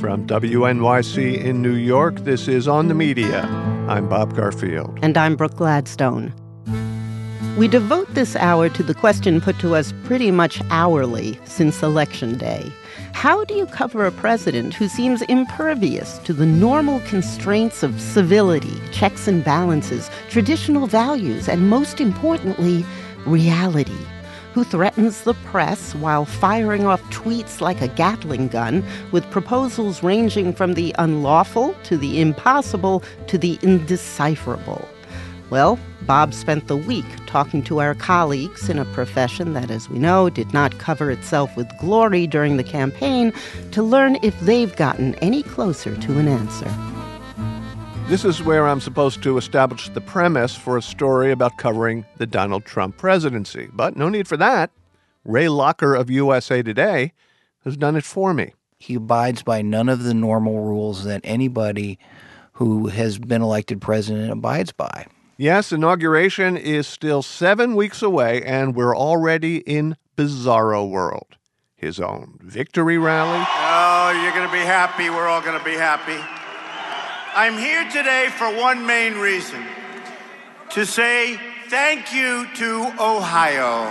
From WNYC in New York, this is On the Media. I'm Bob Garfield. And I'm Brooke Gladstone. We devote this hour to the question put to us pretty much hourly since Election Day. How do you cover a president who seems impervious to the normal constraints of civility, checks and balances, traditional values, and most importantly, reality? Who threatens the press while firing off tweets like a Gatling gun with proposals ranging from the unlawful to the impossible to the indecipherable? Well, Bob spent the week talking to our colleagues in a profession that, as we know, did not cover itself with glory during the campaign to learn if they've gotten any closer to an answer. This is where I'm supposed to establish the premise for a story about covering the Donald Trump presidency. But no need for that. Ray Locker of USA Today has done it for me. He abides by none of the normal rules that anybody who has been elected president abides by. Yes, inauguration is still 7 weeks away, and we're already in bizarro world. His own victory rally. Oh, you're going to be happy. We're all going to be happy. I'm here today for one main reason, to say thank you to Ohio.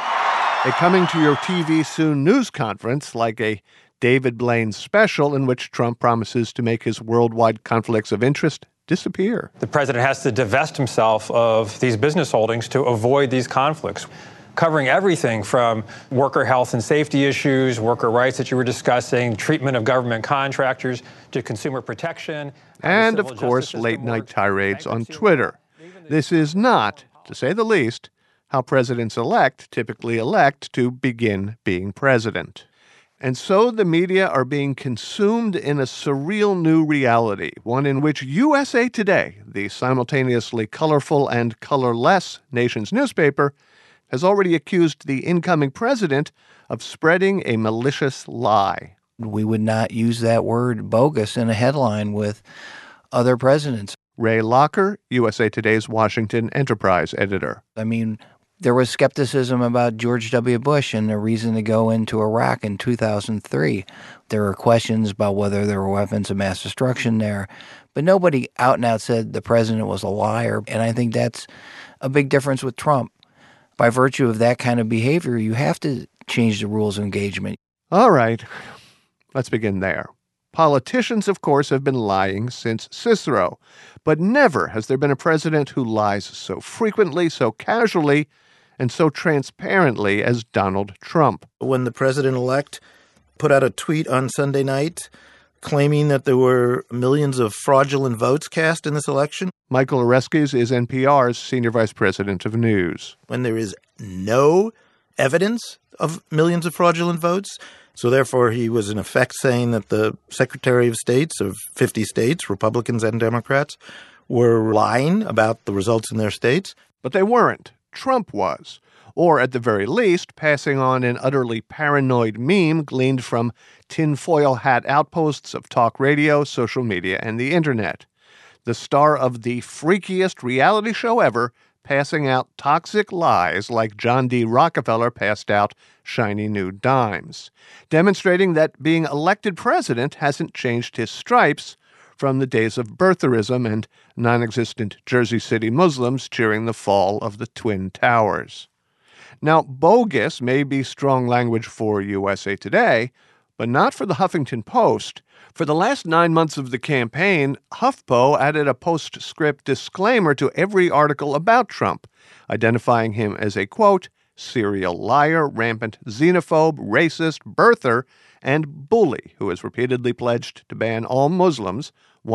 A coming to your TV soon news conference like a David Blaine special in which Trump promises to make his worldwide conflicts of interest disappear. The president has to divest himself of these business holdings to avoid these conflicts, covering everything from worker health and safety issues, worker rights that you were discussing, treatment of government contractors, to consumer protection. And, of course, late-night tirades on Twitter. This is not, to say the least, how presidents-elect typically elect to begin being president. And so the media are being consumed in a surreal new reality, one in which USA Today, the simultaneously colorful and colorless nation's newspaper, has already accused the incoming president of spreading a malicious lie. We would not use that word bogus in a headline with other presidents. Ray Locker, USA Today's Washington Enterprise editor. I mean, there was skepticism about George W. Bush and the reason to go into Iraq in 2003. There were questions about whether there were weapons of mass destruction there. But nobody out and out said the president was a liar. And I think that's a big difference with Trump. By virtue of that kind of behavior, you have to change the rules of engagement. All right, let's begin there. Politicians, of course, have been lying since Cicero. But never has there been a president who lies so frequently, so casually, and so transparently as Donald Trump. When the president-elect put out a tweet on Sunday night claiming that there were millions of fraudulent votes cast in this election. Michael Oreskes is NPR's senior vice president of news. When there is no evidence of millions of fraudulent votes. So therefore, he was in effect saying that the Secretary of States of 50 states, Republicans and Democrats, were lying about the results in their states. But they weren't. Trump was. Or at the very least, passing on an utterly paranoid meme gleaned from tinfoil hat outposts of talk radio, social media, and the internet. The star of the freakiest reality show ever, passing out toxic lies like John D. Rockefeller passed out shiny new dimes, demonstrating that being elected president hasn't changed his stripes from the days of birtherism and non-existent Jersey City Muslims cheering the fall of the Twin Towers. Now, bogus may be strong language for USA Today, but not for the Huffington Post. For the last 9 months of the campaign, HuffPo added a postscript disclaimer to every article about Trump, identifying him as a, quote, serial liar, rampant xenophobe, racist, birther, and bully who has repeatedly pledged to ban all Muslims,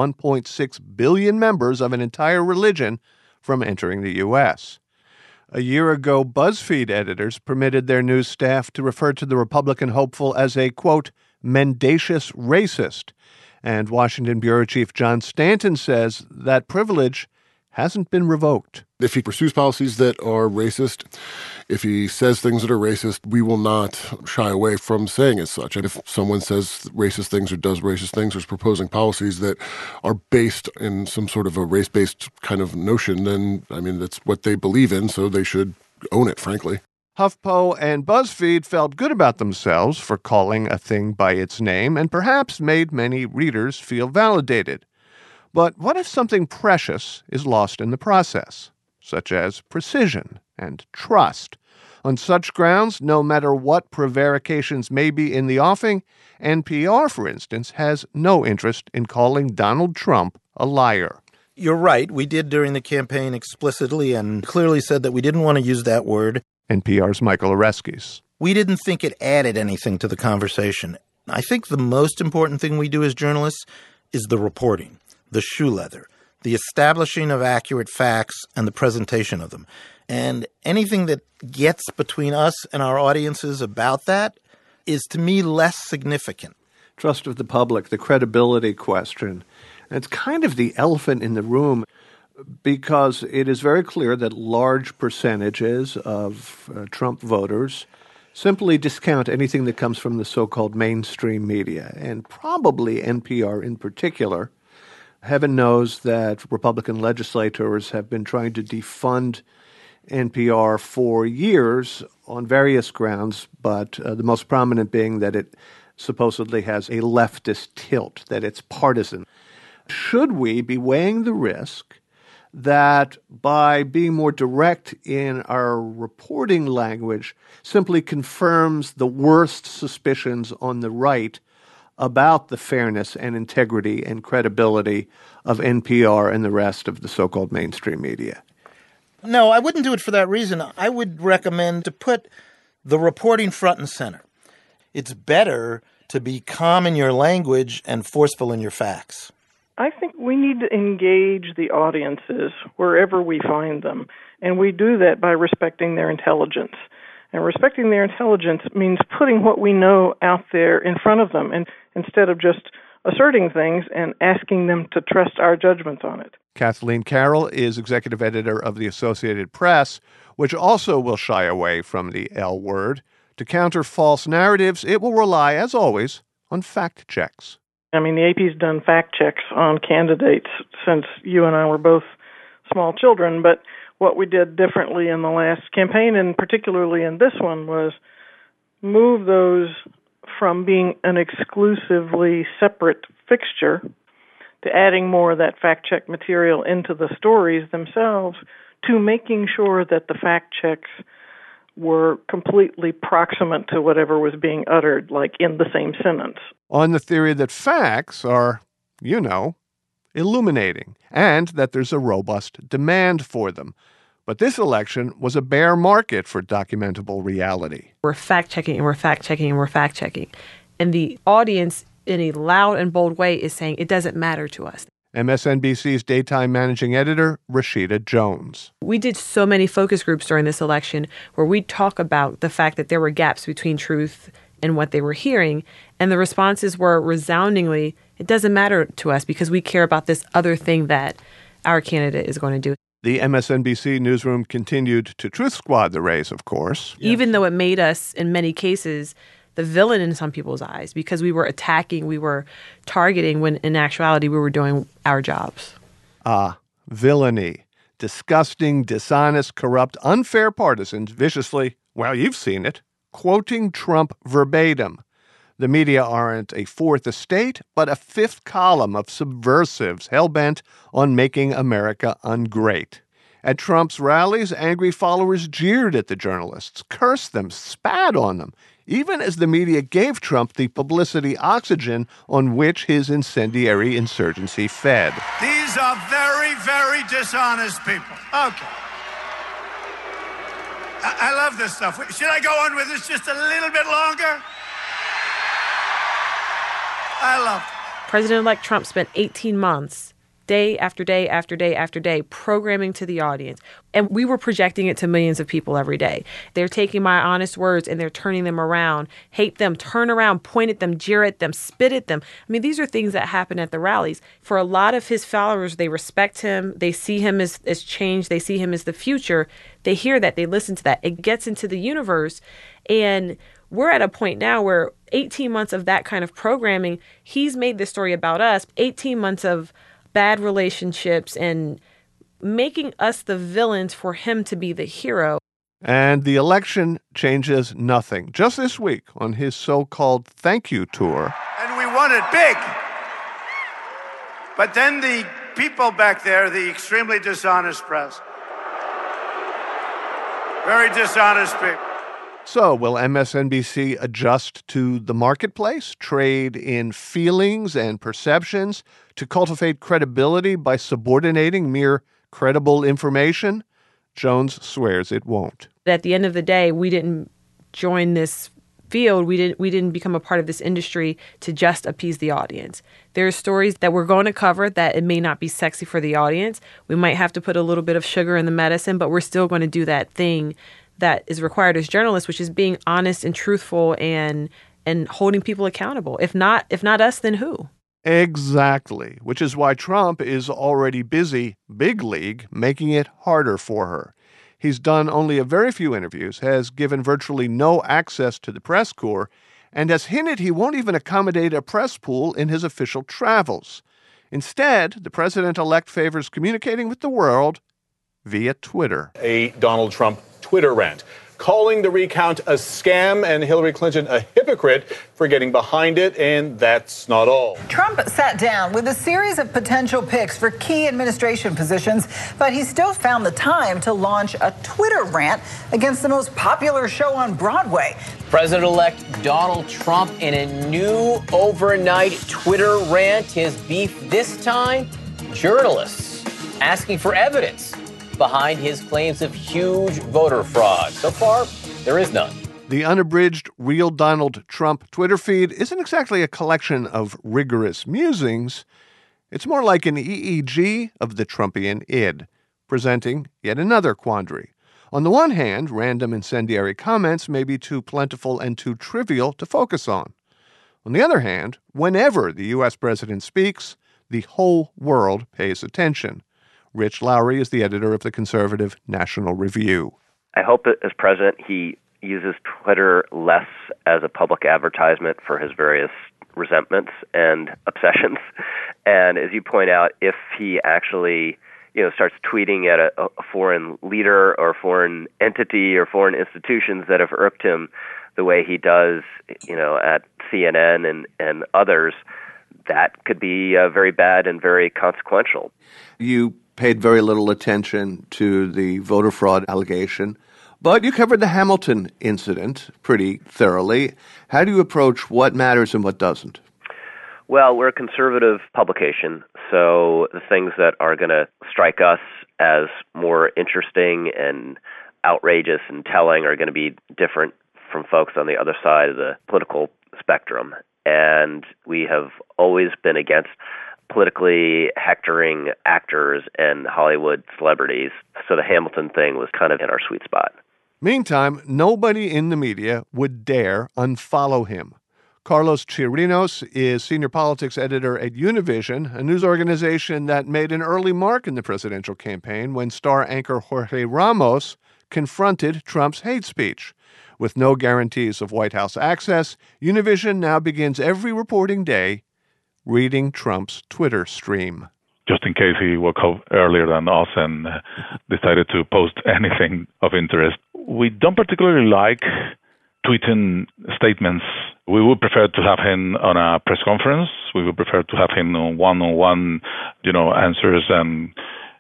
1.6 billion members of an entire religion, from entering the U.S. A year ago, BuzzFeed editors permitted their news staff to refer to the Republican hopeful as a, quote, mendacious racist. And Washington Bureau Chief John Stanton says that privilege hasn't been revoked. If he pursues policies that are racist, if he says things that are racist, we will not shy away from saying as such. And if someone says racist things or does racist things or is proposing policies that are based in some sort of a race-based kind of notion, then, I mean, that's what they believe in, so they should own it, frankly. HuffPo and BuzzFeed felt good about themselves for calling a thing by its name and perhaps made many readers feel validated. But what if something precious is lost in the process, such as precision and trust? On such grounds, no matter what prevarications may be in the offing, NPR, for instance, has no interest in calling Donald Trump a liar. You're right. We did during the campaign explicitly and clearly said that we didn't want to use that word. NPR's Michael Oreskes. We didn't think it added anything to the conversation. I think the most important thing we do as journalists is the reporting, the shoe leather, the establishing of accurate facts and the presentation of them. And anything that gets between us and our audiences about that is, to me, less significant. Trust of the public, the credibility question. It's kind of the elephant in the room because it is very clear that large percentages of Trump voters simply discount anything that comes from the so-called mainstream media, and probably NPR in particular. Heaven knows that Republican legislators have been trying to defund NPR for years on various grounds, but the most prominent being that it supposedly has a leftist tilt, that it's partisan. Should we be weighing the risk that by being more direct in our reporting language simply confirms the worst suspicions on the right about the fairness and integrity and credibility of NPR and the rest of the so-called mainstream media? No, I wouldn't do it for that reason. I would recommend to put the reporting front and center. It's better to be calm in your language and forceful in your facts. I think we need to engage the audiences wherever we find them, and we do that by respecting their intelligence. And respecting their intelligence means putting what we know out there in front of them, and instead of just asserting things and asking them to trust our judgments on it. Kathleen Carroll is executive editor of the Associated Press, which also will shy away from the L word. To counter false narratives, it will rely, as always, on fact checks. I mean, the AP's done fact checks on candidates since you and I were both small children, but what we did differently in the last campaign, and particularly in this one, was move those from being an exclusively separate fixture to adding more of that fact check material into the stories themselves, to making sure that the fact checks were completely proximate to whatever was being uttered, like in the same sentence. On the theory that facts are, illuminating, and that there's a robust demand for them. But this election was a bear market for documentable reality. We're fact-checking, and we're fact-checking, and we're fact-checking. And the audience, in a loud and bold way, is saying it doesn't matter to us. MSNBC's daytime managing editor, Rashida Jones. We did so many focus groups during this election where we talk about the fact that there were gaps between truth and what they were hearing. And the responses were resoundingly, it doesn't matter to us because we care about this other thing that our candidate is going to do. The MSNBC newsroom continued to Truth Squad the race, of course. Even though it made us, in many cases, the villain in some people's eyes because we were attacking, we were targeting when in actuality we were doing our jobs. Villainy. Disgusting, dishonest, corrupt, unfair partisans viciously, well, you've seen it, quoting Trump verbatim. The media aren't a fourth estate, but a fifth column of subversives hell-bent on making America ungreat. At Trump's rallies, angry followers jeered at the journalists, cursed them, spat on them, even as the media gave Trump the publicity oxygen on which his incendiary insurgency fed. These are very, very dishonest people. Okay. I love this stuff. Should I go on with this just a little bit longer? I love it. President-elect Trump spent 18 months, day after day after day after day, programming to the audience. And we were projecting it to millions of people every day. They're taking my honest words and they're turning them around, hate them, turn around, point at them, jeer at them, spit at them. I mean, these are things that happen at the rallies. For a lot of his followers, they respect him. They see him as change. They see him as the future. They hear that. They listen to that. It gets into the universe. And we're at a point now where 18 months of that kind of programming, he's made this story about us, 18 months of bad relationships and making us the villains for him to be the hero. And the election changes nothing. Just this week, on his so-called thank you tour. And we won it big. But then the people back there, the extremely dishonest press, very dishonest people. So, will MSNBC adjust to the marketplace, trade in feelings and perceptions to cultivate credibility by subordinating mere credible information? Jones swears it won't. At the end of the day, we didn't join this field. We didn't become a part of this industry to just appease the audience. There are stories that we're going to cover that it may not be sexy for the audience. We might have to put a little bit of sugar in the medicine, but we're still going to do that thing that is required as journalists, which is being honest and truthful and holding people accountable. If not us, then who? Exactly, which is why Trump is already busy, big league, making it harder for her. He's done only a very few interviews, has given virtually no access to the press corps, and has hinted he won't even accommodate a press pool in his official travels. Instead, the president-elect favors communicating with the world via Twitter. A Donald Trump Twitter rant, calling the recount a scam and Hillary Clinton a hypocrite for getting behind it, and that's not all. Trump sat down with a series of potential picks for key administration positions, but he still found the time to launch a Twitter rant against the most popular show on Broadway. President-elect Donald Trump in a new overnight Twitter rant. His beef this time, journalists asking for evidence behind his claims of huge voter fraud. So far, there is none. The unabridged Real Donald Trump Twitter feed isn't exactly a collection of rigorous musings. It's more like an EEG of the Trumpian id, presenting yet another quandary. On the one hand, random incendiary comments may be too plentiful and too trivial to focus on. On the other hand, whenever the U.S. president speaks, the whole world pays attention. Rich Lowry is the editor of the conservative National Review. I hope that as president, he uses Twitter less as a public advertisement for his various resentments and obsessions. And as you point out, if he actually, starts tweeting at a foreign leader or foreign entity or foreign institutions that have irked him the way he does, at CNN and others, that could be very bad and very consequential. You paid very little attention to the voter fraud allegation, but you covered the Hamilton incident pretty thoroughly. How do you approach what matters and what doesn't? Well, we're a conservative publication, so the things that are going to strike us as more interesting and outrageous and telling are going to be different from folks on the other side of the political spectrum. And we have always been against politically hectoring actors and Hollywood celebrities. So the Hamilton thing was kind of in our sweet spot. Meantime, nobody in the media would dare unfollow him. Carlos Chirinos is senior politics editor at Univision, a news organization that made an early mark in the presidential campaign when star anchor Jorge Ramos confronted Trump's hate speech. With no guarantees of White House access, Univision now begins every reporting day reading Trump's Twitter stream. Just in case he woke up earlier than us and decided to post anything of interest. We don't particularly like tweeting statements. We would prefer to have him on a press conference. We would prefer to have him on one-on-one, answers and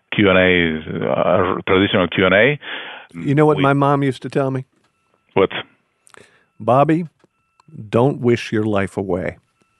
Q&A, traditional Q&A. You know what my mom used to tell me? What? Bobby, don't wish your life away.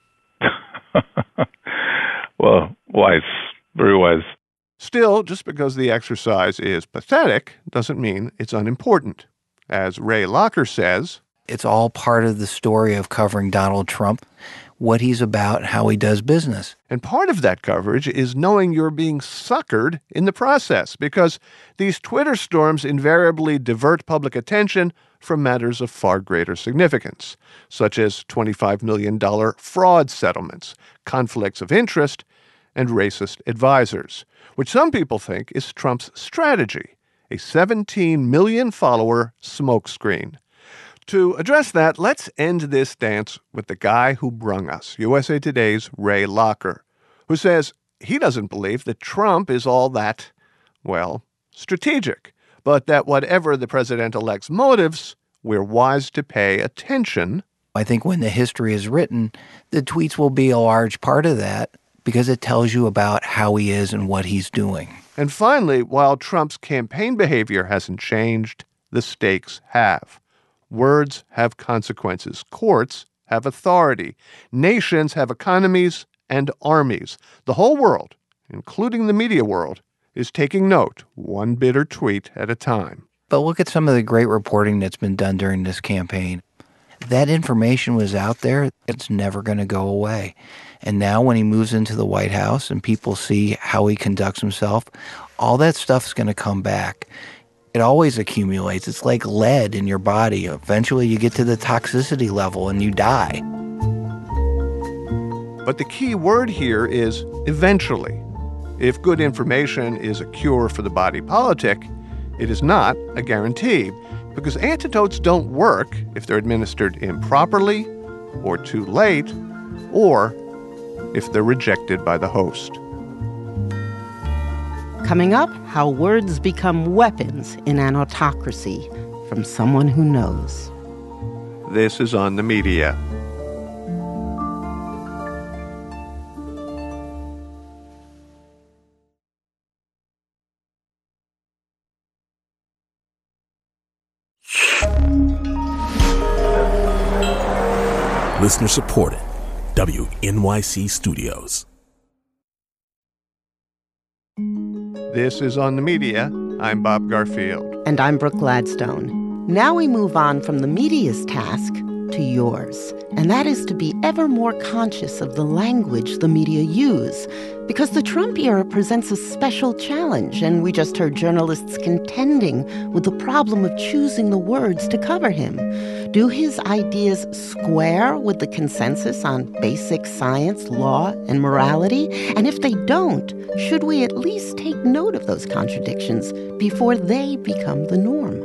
Well, wise, very wise. Still, just because the exercise is pathetic doesn't mean it's unimportant. As Ray Locker says, it's all part of the story of covering Donald Trump, what he's about, how he does business. And part of that coverage is knowing you're being suckered in the process, because these Twitter storms invariably divert public attention from matters of far greater significance, such as $25 million fraud settlements, conflicts of interest, and racist advisors, which some people think is Trump's strategy, a 17 million follower smokescreen. To address that, let's end this dance with the guy who brung us, USA Today's Ray Locker, who says he doesn't believe that Trump is all that, strategic, but that whatever the president-elect's motives, we're wise to pay attention. I think when the history is written, the tweets will be a large part of that because it tells you about how he is and what he's doing. And finally, while Trump's campaign behavior hasn't changed, the stakes have. Words have consequences. Courts have authority. Nations have economies and armies. The whole world, including the media world, is taking note, one bitter tweet at a time. But look at some of the great reporting that's been done during this campaign. That information was out there. It's never going to go away. And now when he moves into the White House and people see how he conducts himself, all that stuff's going to come back. It always accumulates. It's like lead in your body. Eventually you get to the toxicity level and you die. But the key word here is eventually. If good information is a cure for the body politic, it is not a guarantee, because antidotes don't work if they're administered improperly or too late, or if they're rejected by the host. Coming up, how words become weapons in an autocracy, from someone who knows. This is On the Media. Listener supported. WNYC Studios. This is On the Media. I'm Bob Garfield. And I'm Brooke Gladstone. Now we move on from the media's task to yours. And that is to be ever more conscious of the language the media use. Because the Trump era presents a special challenge, and we just heard journalists contending with the problem of choosing the words to cover him. Do his ideas square with the consensus on basic science, law, and morality? And if they don't, should we at least take note of those contradictions before they become the norm?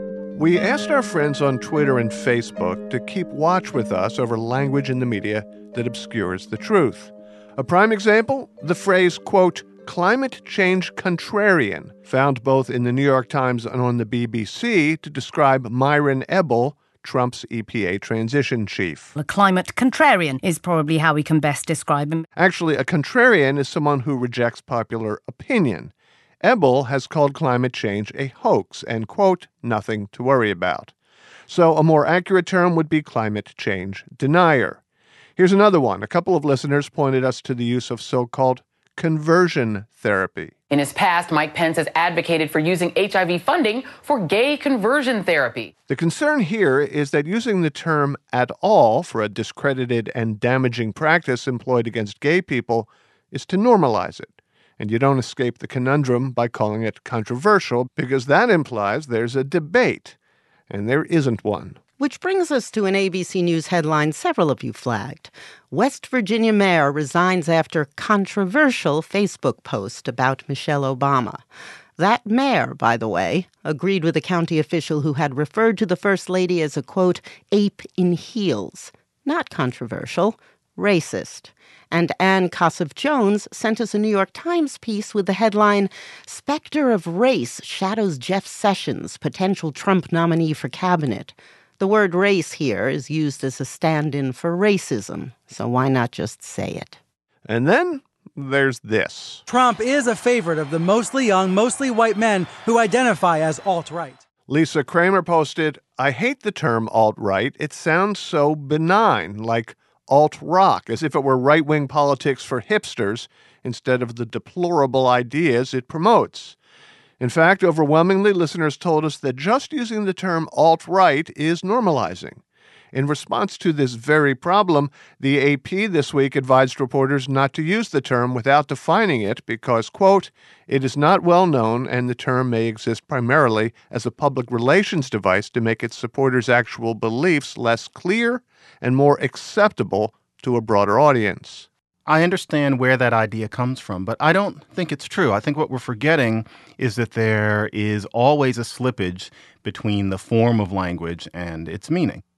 We asked our friends on Twitter and Facebook to keep watch with us over language in the media that obscures the truth. A prime example, the phrase, quote, climate change contrarian, found both in the New York Times and on the BBC to describe Myron Ebell, Trump's EPA transition chief. A climate contrarian is probably how we can best describe him. Actually, a contrarian is someone who rejects popular opinion. Ebell has called climate change a hoax and, quote, nothing to worry about. So a more accurate term would be climate change denier. Here's another one. A couple of listeners pointed us to the use of so-called conversion therapy. In his past, Mike Pence has advocated for using HIV funding for gay conversion therapy. The concern here is that using the term at all for a discredited and damaging practice employed against gay people is to normalize it. And you don't escape the conundrum by calling it controversial, because that implies there's a debate, and there isn't one. Which brings us to an ABC News headline several of you flagged. West Virginia mayor resigns after controversial Facebook post about Michelle Obama. That mayor, by the way, agreed with a county official who had referred to the First Lady as a, quote, ape in heels. Not controversial, racist. And Ann Kossoff-Jones sent us a New York Times piece with the headline, Specter of Race Shadows Jeff Sessions, Potential Trump Nominee for Cabinet. The word race here is used as a stand-in for racism, so why not just say it? And then there's this. Trump is a favorite of the mostly young, mostly white men who identify as alt-right. Lisa Kramer posted, I hate the term alt-right. It sounds so benign, like alt-rock, as if it were right-wing politics for hipsters instead of the deplorable ideas it promotes. In fact, overwhelmingly, listeners told us that just using the term alt-right is normalizing. In response to this very problem, the AP this week advised reporters not to use the term without defining it because, quote, it is not well known and the term may exist primarily as a public relations device to make its supporters' actual beliefs less clear and more acceptable to a broader audience. I understand where that idea comes from, but I don't think it's true. I think what we're forgetting is that there is always a slippage between the form of language and its meaning.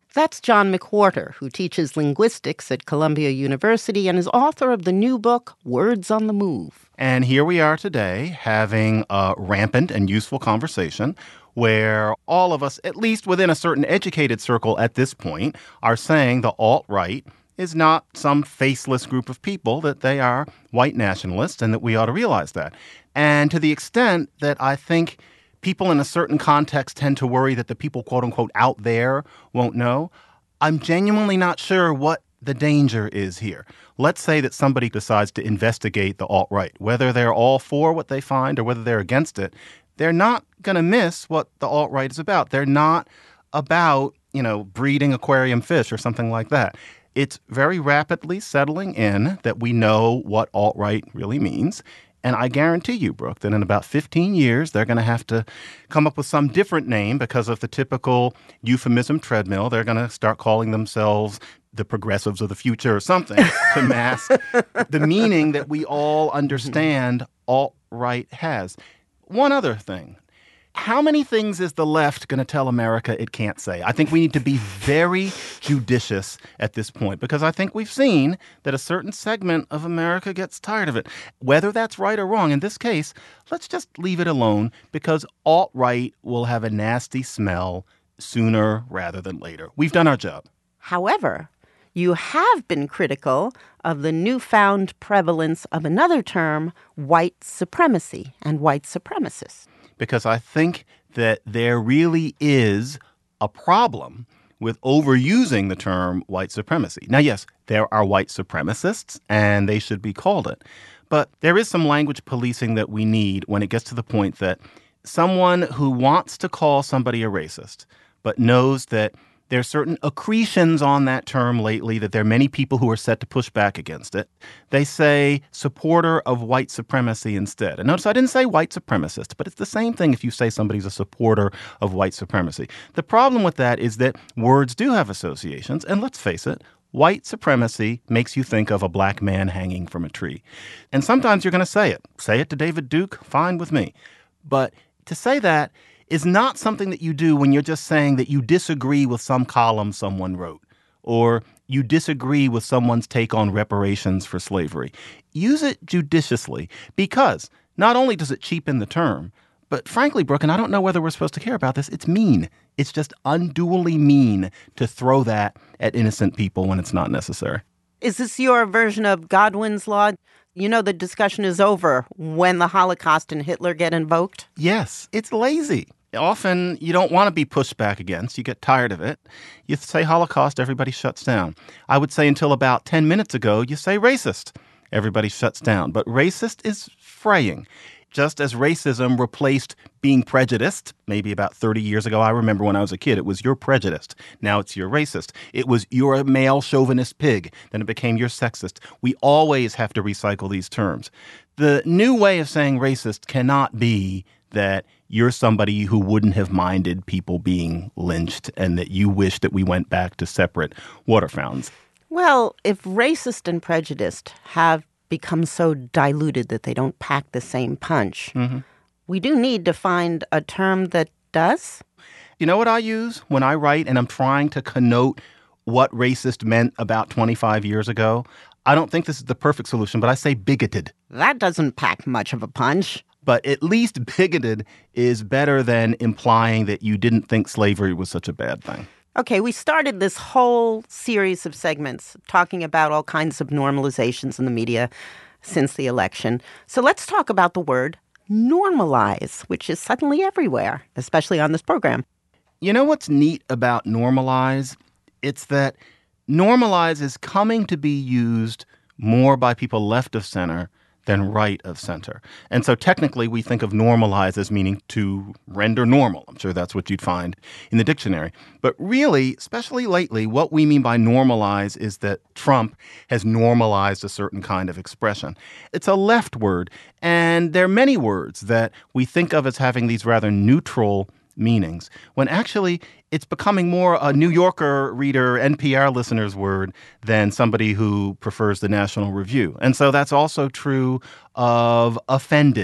That's John McWhorter, who teaches linguistics at Columbia University and is author of the new book, Words on the Move. And here we are today having a rampant and useful conversation where all of us, at least within a certain educated circle at this point, are saying the alt-right is not some faceless group of people, that they are white nationalists and that we ought to realize that. And to the extent that I think people in a certain context tend to worry that the people, quote unquote, out there won't know, I'm genuinely not sure what the danger is here. Let's say that somebody decides to investigate the alt-right, whether they're all for what they find or whether they're against it. They're not going to miss what the alt-right is about. They're not about, breeding aquarium fish or something like that. It's very rapidly settling in that we know what alt-right really means. And I guarantee you, Brooke, that in about 15 years, they're going to have to come up with some different name because of the typical euphemism treadmill. They're going to start calling themselves the progressives of the future or something to mask the meaning that we all understand alt-right has. One other thing. How many things is the left going to tell America it can't say? I think we need to be very judicious at this point because I think we've seen that a certain segment of America gets tired of it. Whether that's right or wrong, in this case, let's just leave it alone because alt-right will have a nasty smell sooner rather than later. We've done our job. However, you have been critical of the newfound prevalence of another term, white supremacy and white supremacists. Because I think that there really is a problem with overusing the term white supremacy. Now, yes, there are white supremacists, and they should be called it. But there is some language policing that we need when it gets to the point that someone who wants to call somebody a racist, but knows that there are certain accretions on that term lately, that there are many people who are set to push back against it. They say supporter of white supremacy instead. And notice I didn't say white supremacist, but it's the same thing if you say somebody's a supporter of white supremacy. The problem with that is that words do have associations. And let's face it, white supremacy makes you think of a black man hanging from a tree. And sometimes you're going to say it. Say it to David Duke, fine with me. But to say that is not something that you do when you're just saying that you disagree with some column someone wrote or you disagree with someone's take on reparations for slavery. Use it judiciously because not only does it cheapen the term, but frankly, Brooke, and I don't know whether we're supposed to care about this, it's mean. It's just unduly mean to throw that at innocent people when it's not necessary. Is this your version of Godwin's law? The discussion is over when the Holocaust and Hitler get invoked? Yes, it's lazy. Often you don't want to be pushed back against. You get tired of it. You say Holocaust, everybody shuts down. I would say until about 10 minutes ago, you say racist. Everybody shuts down. But racist is fraying. Just as racism replaced being prejudiced, maybe about 30 years ago, I remember when I was a kid, it was you're prejudiced. Now it's you're racist. It was you're a male chauvinist pig. Then it became you're sexist. We always have to recycle these terms. The new way of saying racist cannot be that you're somebody who wouldn't have minded people being lynched and that you wish that we went back to separate water fountains. Well, if racist and prejudiced have become so diluted that they don't pack the same punch, we do need to find a term that does. You know what I use when I write and I'm trying to connote what racist meant about 25 years ago? I don't think this is the perfect solution, but I say bigoted. That doesn't pack much of a punch. But at least bigoted is better than implying that you didn't think slavery was such a bad thing. Okay, we started this whole series of segments talking about all kinds of normalizations in the media since the election. So let's talk about the word normalize, which is suddenly everywhere, especially on this program. You know what's neat about normalize? It's that normalize is coming to be used more by people left of center than right of center. And so technically we think of normalize as meaning to render normal. I'm sure that's what you'd find in the dictionary. But really, especially lately, what we mean by normalize is that Trump has normalized a certain kind of expression. It's a left word, and there are many words that we think of as having these rather neutral meanings, when actually it's becoming more a New Yorker reader, NPR listener's word than somebody who prefers the National Review. And so that's also true of offended.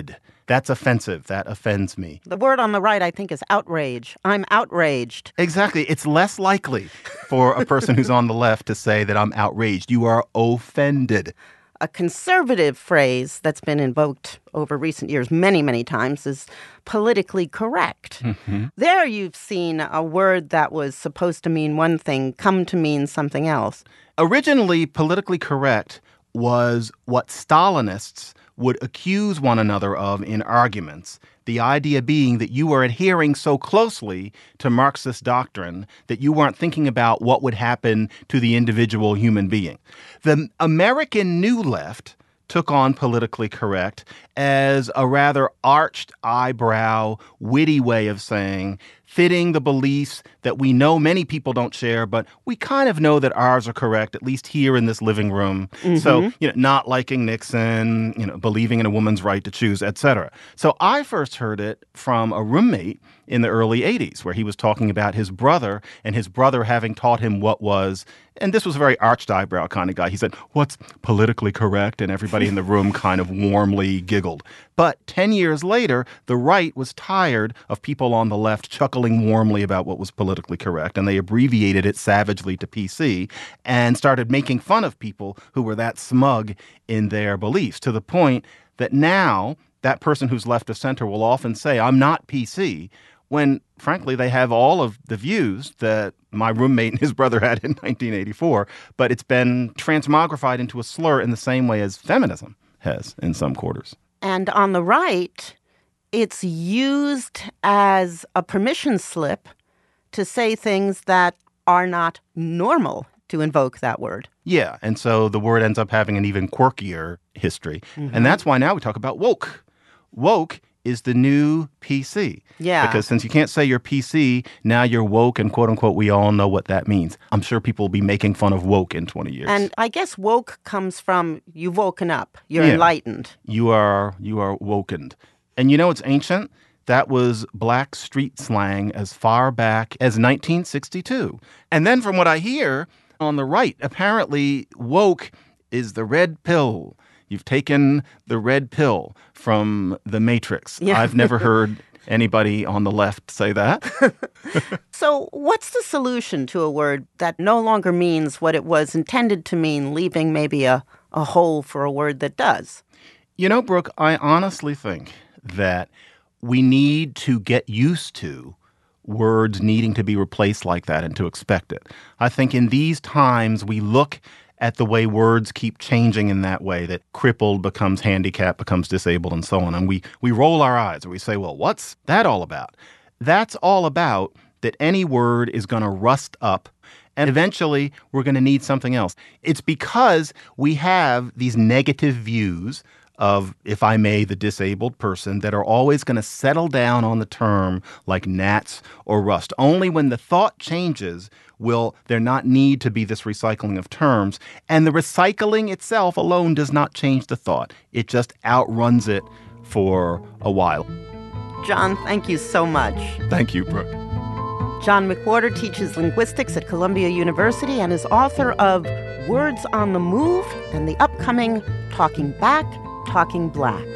That's offensive. That offends me. The word on the right, I think, is outrage. I'm outraged. Exactly. It's less likely for a person who's on the left to say that I'm outraged. You are offended. A conservative phrase that's been invoked over recent years many, many times is politically correct. Mm-hmm. There you've seen a word that was supposed to mean one thing come to mean something else. Originally, politically correct was what Stalinists would accuse one another of in arguments. The idea being that you were adhering so closely to Marxist doctrine that you weren't thinking about what would happen to the individual human being. The American New Left took on politically correct as a rather arched eyebrow, witty way of saying, fitting the beliefs that we know many people don't share, but we kind of know that ours are correct, at least here in this living room. Mm-hmm. So, not liking Nixon, believing in a woman's right to choose, etc. So I first heard it from a roommate in the early 80s, where he was talking about his brother and his brother having taught him what was, and this was a very arched eyebrow kind of guy. He said, "What's politically correct?" And everybody in the room kind of warmly giggled. But 10 years later, the right was tired of people on the left chuckling warmly about what was politically correct, and they abbreviated it savagely to PC and started making fun of people who were that smug in their beliefs, to the point that now that person who's left of center will often say, "I'm not PC," when, frankly, they have all of the views that my roommate and his brother had in 1984, but it's been transmogrified into a slur in the same way as feminism has in some quarters. And on the right, it's used as a permission slip to say things that are not normal to invoke that word. Yeah, and so the word ends up having an even quirkier history. Mm-hmm. And that's why now we talk about woke. Woke is the new PC. Yeah. Because since you can't say you're PC, now you're woke, and quote unquote, we all know what that means. I'm sure people will be making fun of woke in 20 years. And I guess woke comes from you've woken up, you're enlightened. You are wokened. And it's ancient. That was black street slang as far back as 1962. And then from what I hear on the right, apparently woke is the red pill. You've taken the red pill from the Matrix. Yeah. I've never heard anybody on the left say that. So what's the solution to a word that no longer means what it was intended to mean, leaving maybe a hole for a word that does? Brooke, I honestly think that we need to get used to words needing to be replaced like that and to expect it. I think in these times we look at the way words keep changing in that way, that crippled becomes handicapped, becomes disabled, and so on. And we roll our eyes and we say, well, what's that all about? That's all about that any word is going to rust up, and eventually we're going to need something else. It's because we have these negative views of, if I may, the disabled person that are always going to settle down on the term like gnats or rust. Only when the thought changes will there not need to be this recycling of terms. And the recycling itself alone does not change the thought. It just outruns it for a while. John, thank you so much. Thank you, Brooke. John McWhorter teaches linguistics at Columbia University and is author of Words on the Move and the upcoming Talking Back, Talking Black.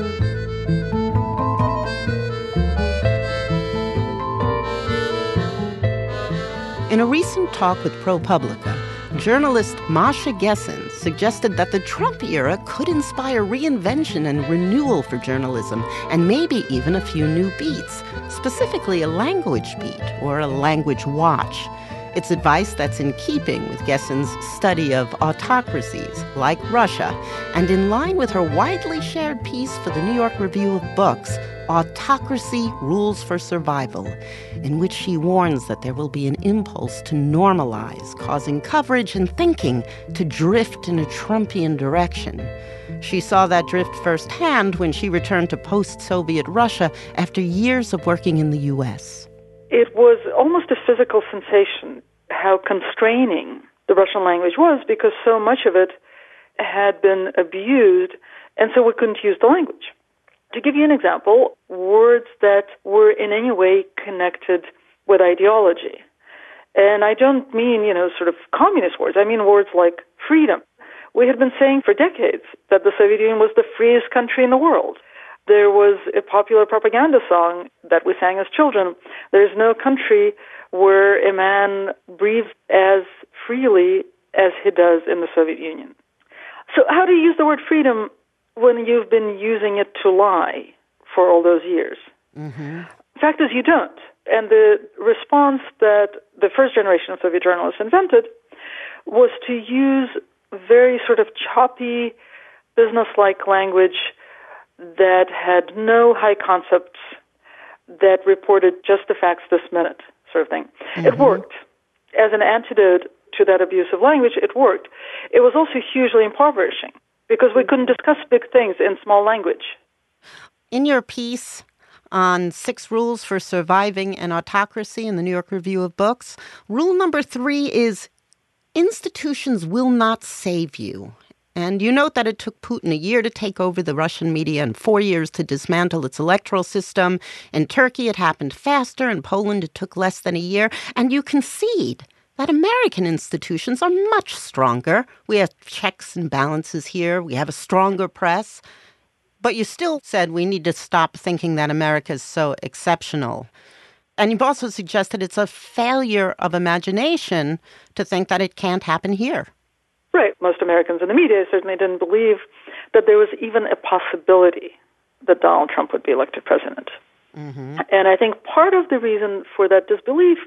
In a recent talk with ProPublica, journalist Masha Gessen suggested that the Trump era could inspire reinvention and renewal for journalism, and maybe even a few new beats, specifically a language beat or a language watch. It's advice that's in keeping with Gessen's study of autocracies like Russia, and in line with her widely shared piece for the New York Review of Books, Autocracy Rules for Survival, in which she warns that there will be an impulse to normalize, causing coverage and thinking to drift in a Trumpian direction. She saw that drift firsthand when she returned to post-Soviet Russia after years of working in the U.S. It was almost a physical sensation how constraining the Russian language was, because so much of it had been abused, and so we couldn't use the language. To give you an example, words that were in any way connected with ideology. And I don't mean, sort of communist words. I mean words like freedom. We had been saying for decades that the Soviet Union was the freest country in the world. There was a popular propaganda song that we sang as children. There's no country where a man breathes as freely as he does in the Soviet Union. So how do you use the word freedom when you've been using it to lie for all those years? Mm-hmm. Fact is, you don't. And the response that the first generation of Soviet journalists invented was to use very sort of choppy, business-like language that had no high concepts, that reported just the facts this minute, sort of thing. Mm-hmm. It worked. As an antidote to that abusive language, it worked. It was also hugely impoverishing because we couldn't discuss big things in small language. In your piece on 6 rules for surviving an autocracy in the New York Review of Books, rule number 3 is institutions will not save you. And you note that it took Putin a year to take over the Russian media and 4 years to dismantle its electoral system. In Turkey, it happened faster. In Poland, it took less than a year. And you concede that American institutions are much stronger. We have checks and balances here. We have a stronger press. But you still said we need to stop thinking that America is so exceptional. And you've also suggested it's a failure of imagination to think that it can't happen here. Right. Most Americans in the media certainly didn't believe that there was even a possibility that Donald Trump would be elected president. Mm-hmm. And I think part of the reason for that disbelief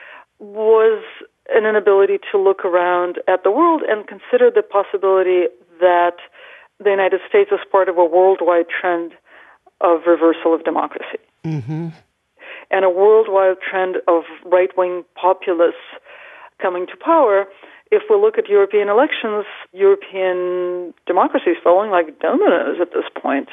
was an inability to look around at the world and consider the possibility that the United States is part of a worldwide trend of reversal of democracy. Mm-hmm. And a worldwide trend of right-wing populists coming to power. If we look at European elections, European democracy is falling like dominoes at this point.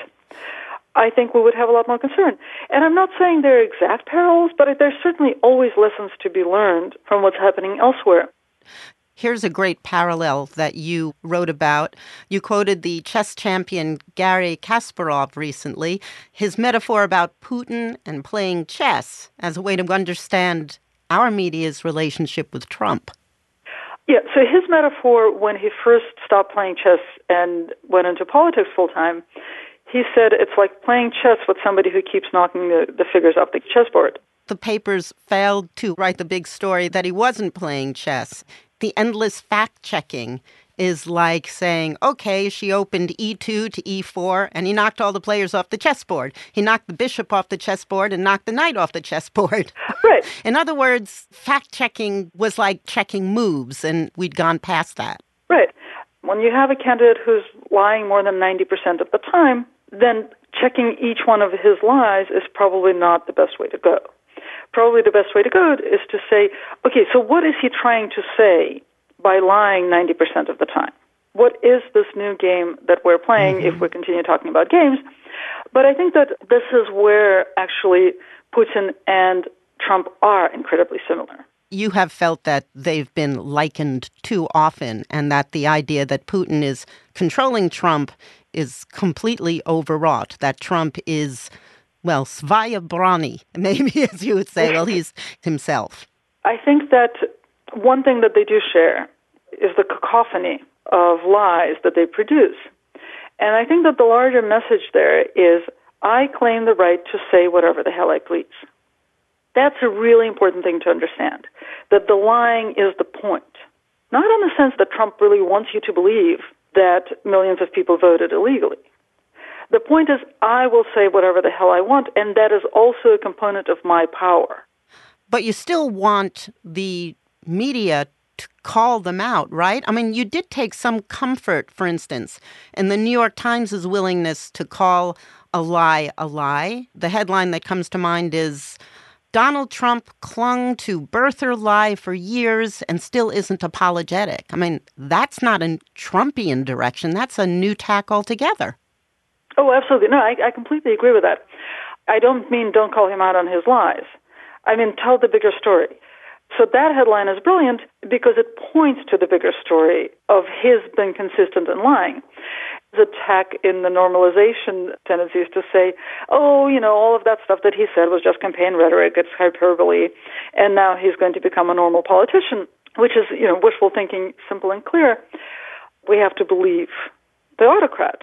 I think we would have a lot more concern. And I'm not saying they're exact parallels, but there's certainly always lessons to be learned from what's happening elsewhere. Here's a great parallel that you wrote about. You quoted the chess champion Garry Kasparov recently, his metaphor about Putin and playing chess as a way to understand our media's relationship with Trump. Yeah, so his metaphor when he first stopped playing chess and went into politics full-time, he said it's like playing chess with somebody who keeps knocking the figures off the chessboard. The papers failed to write the big story that he wasn't playing chess. The endless fact-checking is like saying, okay, she opened E2 to E4, and he knocked all the players off the chessboard. He knocked the bishop off the chessboard and knocked the knight off the chessboard. Right. In other words, fact-checking was like checking moves, and we'd gone past that. Right. When you have a candidate who's lying more than 90% of the time, then checking each one of his lies is probably not the best way to go. Probably the best way to go is to say, okay, so what is he trying to say by lying 90% of the time? What is this new game that we're playing if we continue talking about games? But I think that this is where actually Putin and Trump are incredibly similar. You have felt that they've been likened too often and that the idea that Putin is controlling Trump is completely overwrought, that Trump is, well, svaya brani, maybe as you would say. Well, he's himself. I think that one thing that they do share is the cacophony of lies that they produce. And I think that the larger message there is, I claim the right to say whatever the hell I please. That's a really important thing to understand, that the lying is the point. Not in the sense that Trump really wants you to believe that millions of people voted illegally. The point is, I will say whatever the hell I want, and that is also a component of my power. But you still want the media to call them out, right? I mean, you did take some comfort, for instance, in the New York Times' willingness to call a lie a lie. The headline that comes to mind is, Donald Trump clung to birther lie for years and still isn't apologetic. I mean, that's not a Trumpian direction. That's a new tack altogether. Oh, absolutely. No, I completely agree with that. I don't mean don't call him out on his lies. I mean, tell the bigger story. So that headline is brilliant because it points to the bigger story of his being consistent in lying. The attack in the normalization tendencies to say, oh, you know, all of that stuff that he said was just campaign rhetoric, it's hyperbole, and now he's going to become a normal politician, which is, wishful thinking, simple and clear. We have to believe the autocrat.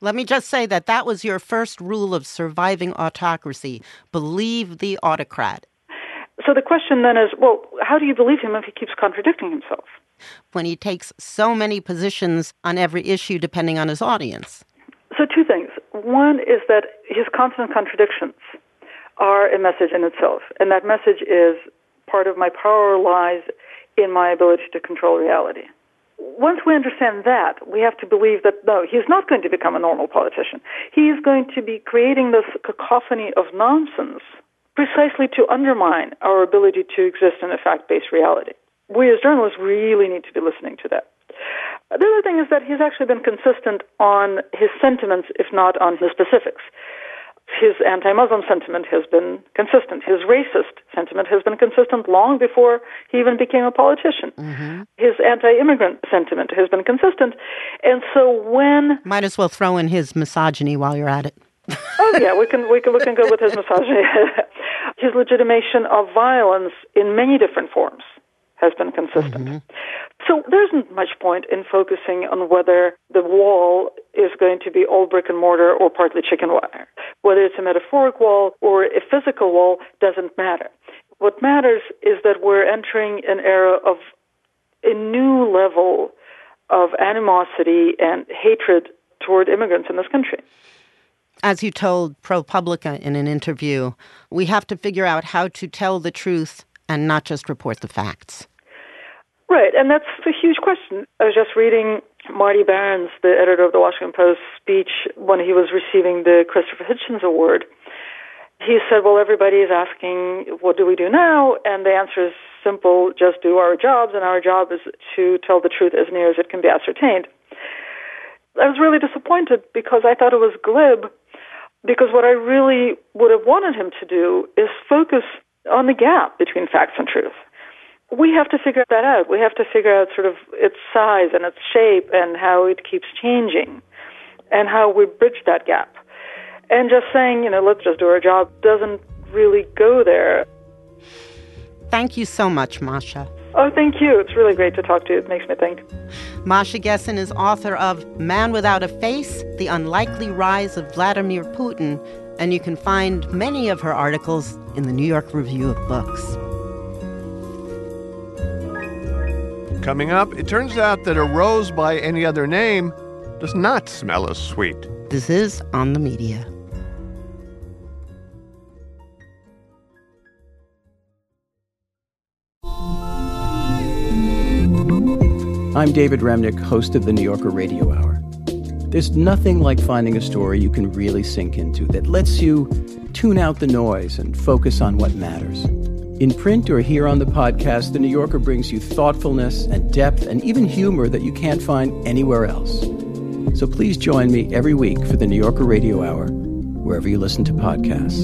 Let me just say that was your first rule of surviving autocracy. Believe the autocrat. So the question then is, well, how do you believe him if he keeps contradicting himself? When he takes so many positions on every issue depending on his audience. So two things. One is that his constant contradictions are a message in itself. And that message is part of my power lies in my ability to control reality. Once we understand that, we have to believe that, no, he's not going to become a normal politician. He is going to be creating this cacophony of nonsense precisely to undermine our ability to exist in a fact-based reality. We as journalists really need to be listening to that. The other thing is that he's actually been consistent on his sentiments, if not on his specifics. His anti-Muslim sentiment has been consistent. His racist sentiment has been consistent long before he even became a politician. Mm-hmm. His anti-immigrant sentiment has been consistent. And so when... Might as well throw in his misogyny while you're at it. Oh, yeah, we can go with his misogyny. His legitimation of violence in many different forms has been consistent. Mm-hmm. So there isn't much point in focusing on whether the wall is going to be all brick and mortar or partly chicken wire. Whether it's a metaphoric wall or a physical wall doesn't matter. What matters is that we're entering an era of a new level of animosity and hatred toward immigrants in this country. As you told ProPublica in an interview, we have to figure out how to tell the truth and not just report the facts. Right, and that's a huge question. I was just reading Marty Barron's, the editor of the Washington Post, speech when he was receiving the Christopher Hitchens Award. He said, well, everybody is asking, what do we do now? And the answer is simple, just do our jobs, and our job is to tell the truth as near as it can be ascertained. I was really disappointed because I thought it was glib, because what I really would have wanted him to do is focus on the gap between facts and truth. We have to figure that out. We have to figure out sort of its size and its shape and how it keeps changing and how we bridge that gap. And just saying, let's just do our job doesn't really go there. Thank you so much, Masha. Oh, thank you. It's really great to talk to you. It makes me think. Masha Gessen is author of Man Without a Face, The Unlikely Rise of Vladimir Putin, and you can find many of her articles in the New York Review of Books. Coming up, it turns out that a rose by any other name does not smell as sweet. This is On the Media. I'm David Remnick, host of the New Yorker Radio Hour. There's nothing like finding a story you can really sink into that lets you tune out the noise and focus on what matters. In print or here on the podcast, The New Yorker brings you thoughtfulness and depth and even humor that you can't find anywhere else. So please join me every week for the New Yorker Radio Hour, wherever you listen to podcasts.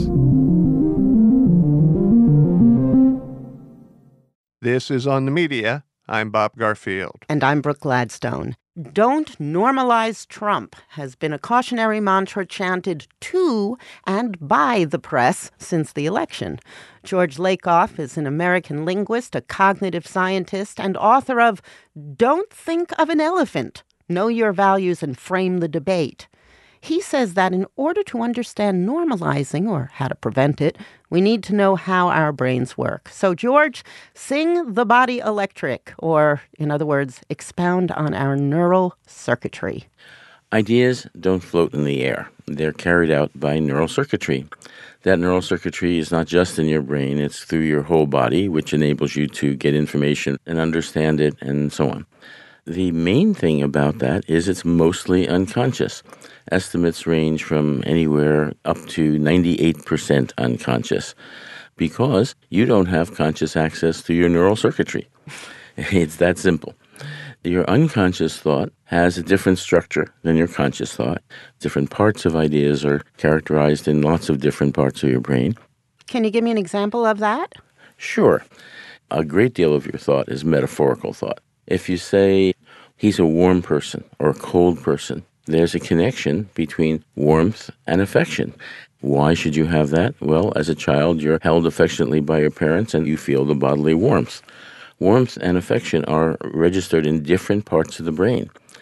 This is On the Media. I'm Bob Garfield. And I'm Brooke Gladstone. Don't normalize Trump has been a cautionary mantra chanted to and by the press since the election. George Lakoff is an American linguist, a cognitive scientist, and author of Don't Think of an Elephant, Know Your Values and Frame the Debate. He says that in order to understand normalizing, or how to prevent it, we need to know how our brains work. So, George, sing The Body Electric, or, in other words, expound on our neural circuitry. Ideas don't float in the air. They're carried out by neural circuitry. That neural circuitry is not just in your brain, it's through your whole body, which enables you to get information and understand it and so on. The main thing about that is it's mostly unconscious. Estimates range from anywhere up to 98% unconscious because you don't have conscious access to your neural circuitry. It's that simple. Your unconscious thought has a different structure than your conscious thought. Different parts of ideas are characterized in lots of different parts of your brain. Can you give me an example of that? Sure. A great deal of your thought is metaphorical thought. If you say, he's a warm person or a cold person, there's a connection between warmth and affection. Why should you have that? Well, as a child, you're held affectionately by your parents and you feel the bodily warmth. Warmth and affection are registered in different parts of the brain.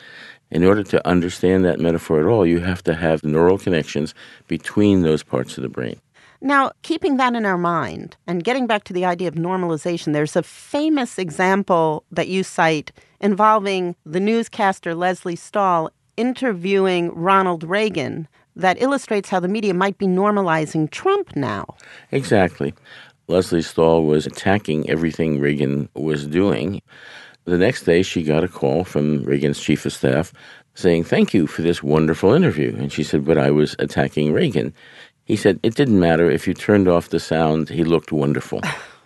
In order to understand that metaphor at all, you have to have neural connections between those parts of the brain. Now, keeping that in our mind and getting back to the idea of normalization, there's a famous example that you cite involving the newscaster Lesley Stahl interviewing Ronald Reagan that illustrates how the media might be normalizing Trump now. Exactly. Lesley Stahl was attacking everything Reagan was doing. The next day, she got a call from Reagan's chief of staff saying, "Thank you for this wonderful interview." And she said, "But I was attacking Reagan." He said, "It didn't matter. If you turned off the sound, he looked wonderful."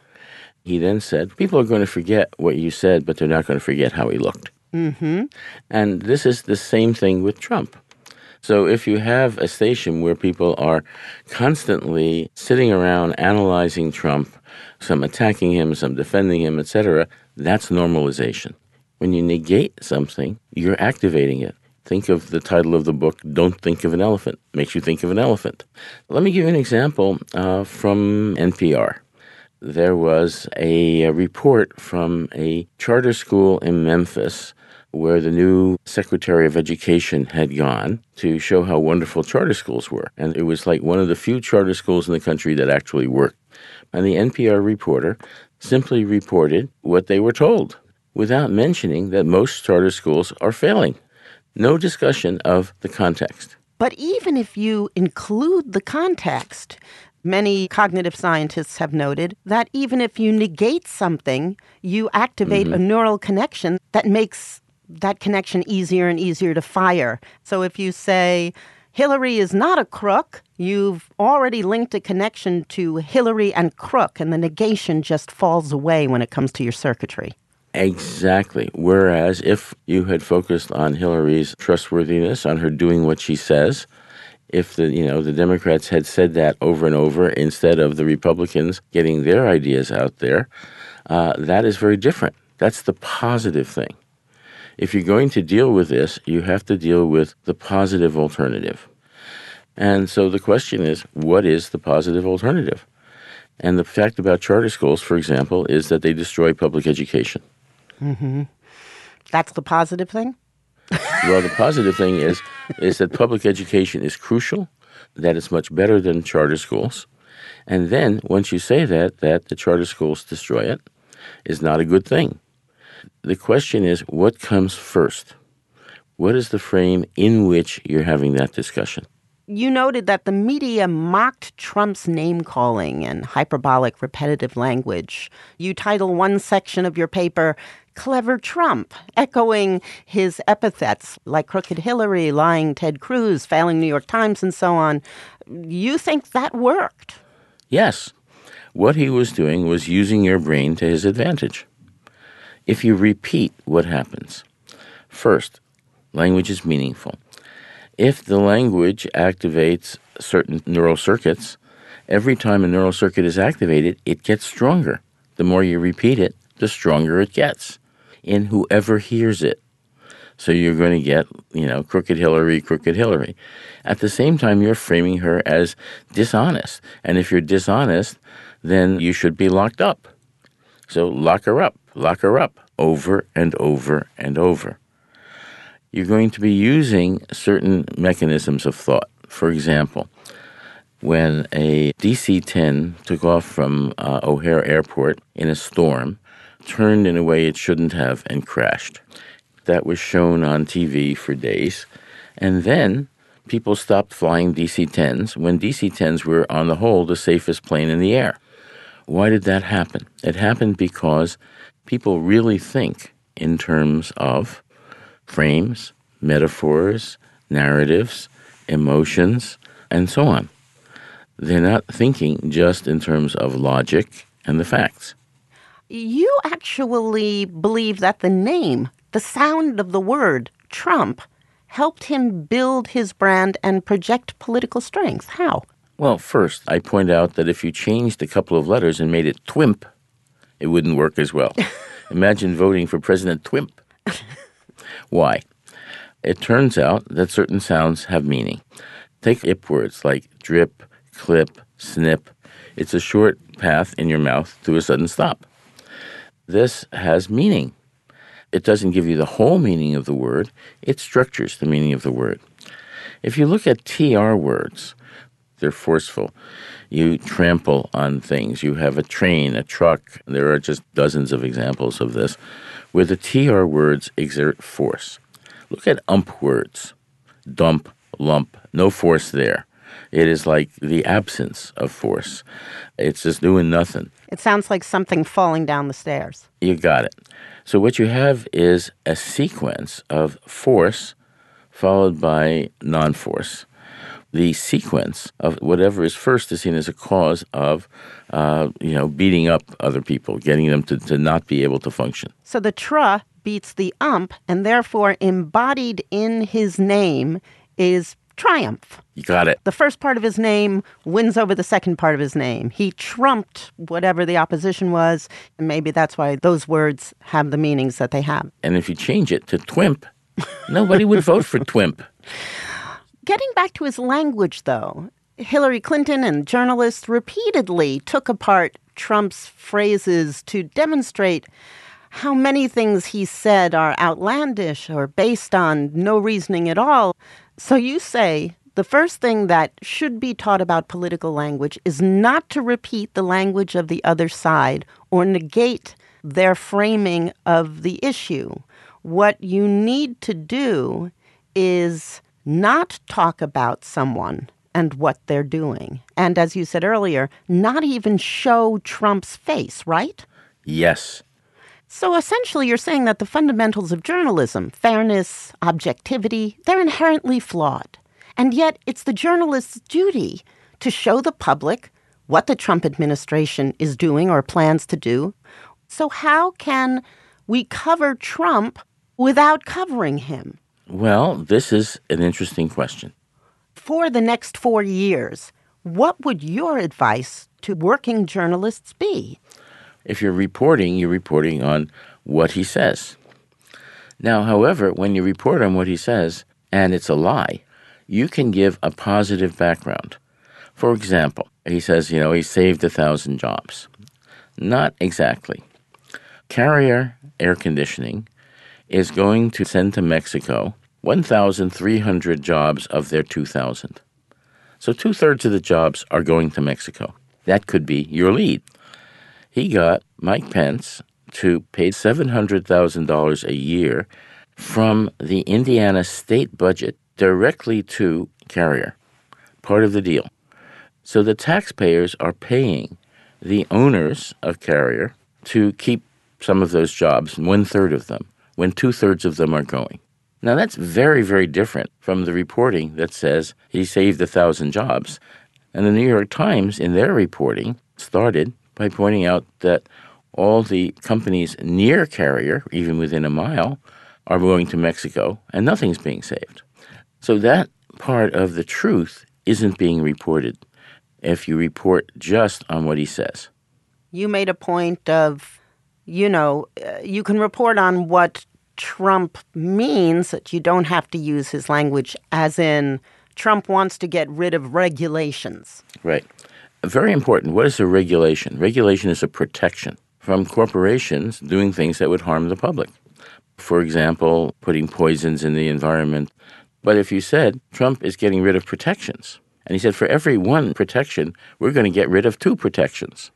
He then said, "People are going to forget what you said, but they're not going to forget how he looked." Mm-hmm. And this is the same thing with Trump. So if you have a station where people are constantly sitting around analyzing Trump, some attacking him, some defending him, etc., that's normalization. When you negate something, you're activating it. Think of the title of the book, Don't Think of an Elephant. Makes you think of an elephant. Let me give you an example from NPR. There was a report from a charter school in Memphis where the new Secretary of Education had gone to show how wonderful charter schools were. And it was like one of the few charter schools in the country that actually worked. And the NPR reporter simply reported what they were told without mentioning that most charter schools are failing. No discussion of the context. But even if you include the context, many cognitive scientists have noted that even if you negate something, you activate a neural connection that makes that connection easier and easier to fire. So if you say, Hillary is not a crook, you've already linked a connection to Hillary and crook, and the negation just falls away when it comes to your circuitry. Exactly. Whereas if you had focused on Hillary's trustworthiness, on her doing what she says, if the Democrats had said that over and over instead of the Republicans getting their ideas out there, that is very different. That's the positive thing. If you're going to deal with this, you have to deal with the positive alternative. And so the question is, what is the positive alternative? And the fact about charter schools, for example, is that they destroy public education. Mm-hmm. That's the positive thing? Well, the positive thing is that public education is crucial, that it's much better than charter schools. And then, once you say that the charter schools destroy it, is not a good thing. The question is, what comes first? What is the frame in which you're having that discussion? You noted that the media mocked Trump's name-calling and hyperbolic repetitive language. You title one section of your paper, Clever Trump, echoing his epithets like Crooked Hillary, Lying Ted Cruz, Failing New York Times, and so on. You think that worked? Yes. What he was doing was using your brain to his advantage. If you repeat, what happens? First, language is meaningful. If the language activates certain neural circuits, every time a neural circuit is activated, it gets stronger. The more you repeat it, the stronger it gets in whoever hears it. So you're going to get, Crooked Hillary, Crooked Hillary. At the same time, you're framing her as dishonest. And if you're dishonest, then you should be locked up. So lock her up, over and over and over. You're going to be using certain mechanisms of thought. For example, when a DC-10 took off from O'Hare Airport in a storm, turned in a way it shouldn't have and crashed. That was shown on TV for days. And then people stopped flying DC-10s when DC-10s were, on the whole, the safest plane in the air. Why did that happen? It happened because people really think in terms of frames, metaphors, narratives, emotions, and so on. They're not thinking just in terms of logic and the facts. You actually believe that the name, the sound of the word Trump, helped him build his brand and project political strength. How? Well, first, I point out that if you changed a couple of letters and made it Twimp, it wouldn't work as well. Imagine voting for President Twimp. Why? It turns out that certain sounds have meaning. Take IP words like drip, clip, snip. It's a short path in your mouth to a sudden stop. This has meaning. It doesn't give you the whole meaning of the word. It structures the meaning of the word. If you look at TR words, they're forceful. You trample on things. You have a train, a truck. There are just dozens of examples of this where the TR words exert force. Look at ump words. Dump, lump, no force there. It is like the absence of force. It's just doing nothing. It sounds like something falling down the stairs. You got it. So what you have is a sequence of force followed by non-force. The sequence of whatever is first is seen as a cause of, beating up other people, getting them to not be able to function. So the tra beats the ump, and therefore embodied in his name is triumph. You got it. The first part of his name wins over the second part of his name. He trumped whatever the opposition was, and maybe that's why those words have the meanings that they have. And if you change it to twimp, nobody would vote for twimp. Getting back to his language, though, Hillary Clinton and journalists repeatedly took apart Trump's phrases to demonstrate how many things he said are outlandish or based on no reasoning at all. So you say the first thing that should be taught about political language is not to repeat the language of the other side or negate their framing of the issue. What you need to do is not talk about someone and what they're doing. And as you said earlier, not even show Trump's face, right? Yes. So essentially you're saying that the fundamentals of journalism, fairness, objectivity, they're inherently flawed. And yet it's the journalist's duty to show the public what the Trump administration is doing or plans to do. So how can we cover Trump without covering him? Well, this is an interesting question. For the next 4 years, what would your advice to working journalists be? If you're reporting on what he says. Now, however, when you report on what he says and it's a lie, you can give a positive background. For example, he says, he saved 1,000 jobs. Not exactly. Carrier Air Conditioning is going to send to Mexico 1,300 jobs of their 2,000. So 2/3 of the jobs are going to Mexico. That could be your lead. He got Mike Pence to pay $700,000 a year from the Indiana state budget directly to Carrier, part of the deal. So the taxpayers are paying the owners of Carrier to keep some of those jobs, 1/3 of them, when 2/3 of them are going. Now that's very, very different from the reporting that says he saved 1,000 jobs. And the New York Times, in their reporting, started by pointing out that all the companies near Carrier, even within a mile, are going to Mexico, and nothing's being saved. So that part of the truth isn't being reported if you report just on what he says. You made a point of, you can report on what Trump means, that you don't have to use his language, as in Trump wants to get rid of regulations. Right. Very important. What is a regulation? Regulation is a protection from corporations doing things that would harm the public. For example, putting poisons in the environment. But if you said Trump is getting rid of protections, and he said for every one protection, we're going to get rid of 2 protections.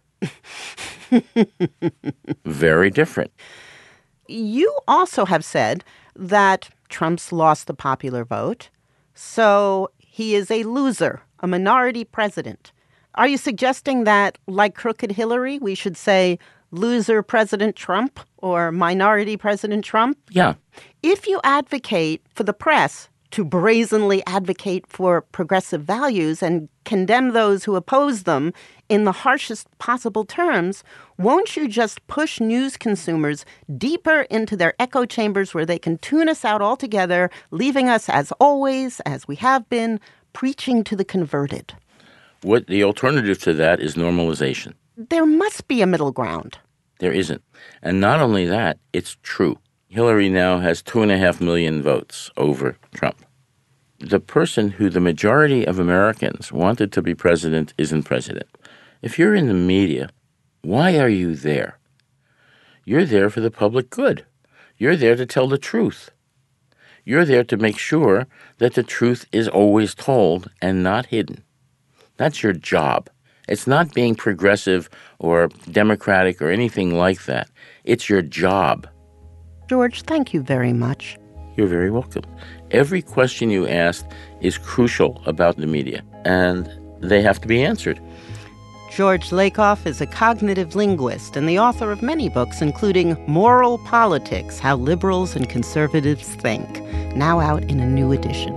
Very different. You also have said that Trump's lost the popular vote, so he is a loser, a minority president. Are you suggesting that, like Crooked Hillary, we should say loser President Trump or minority President Trump? Yeah. If you advocate for the press to brazenly advocate for progressive values and condemn those who oppose them in the harshest possible terms, won't you just push news consumers deeper into their echo chambers where they can tune us out altogether, leaving us, as always, as we have been, preaching to the converted? What the alternative to that is normalization. There must be a middle ground. There isn't. And not only that, it's true. Hillary now has 2.5 million votes over Trump. The person who the majority of Americans wanted to be president isn't president. If you're in the media, why are you there? You're there for the public good. You're there to tell the truth. You're there to make sure that the truth is always told and not hidden. That's your job. It's not being progressive or democratic or anything like that. It's your job. George, thank you very much. You're very welcome. Every question you asked is crucial about the media, and they have to be answered. George Lakoff is a cognitive linguist and the author of many books, including Moral Politics, How Liberals and Conservatives Think, now out in a new edition.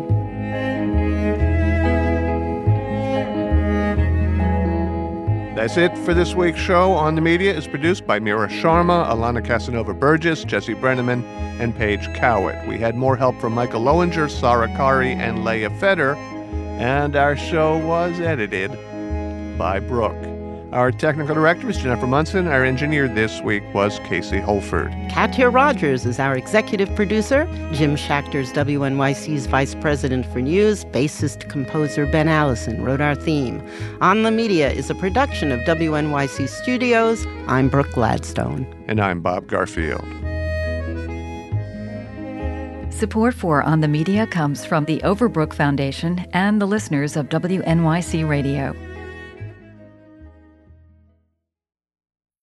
That's it for this week's show. On the Media is produced by Mira Sharma, Alana Casanova-Burgess, Jesse Brenneman, and Paige Cowett. We had more help from Michael Lowinger, Sarah Kari, and Leah Feder. And our show was edited by Brooke. Our technical director is Jennifer Munson. Our engineer this week was Casey Holford. Katya Rogers is our executive producer. Jim Schachter's WNYC's vice president for news. Bassist composer Ben Allison wrote our theme. On the Media is a production of WNYC Studios. I'm Brooke Gladstone. And I'm Bob Garfield. Support for On the Media comes from the Overbrook Foundation and the listeners of WNYC Radio.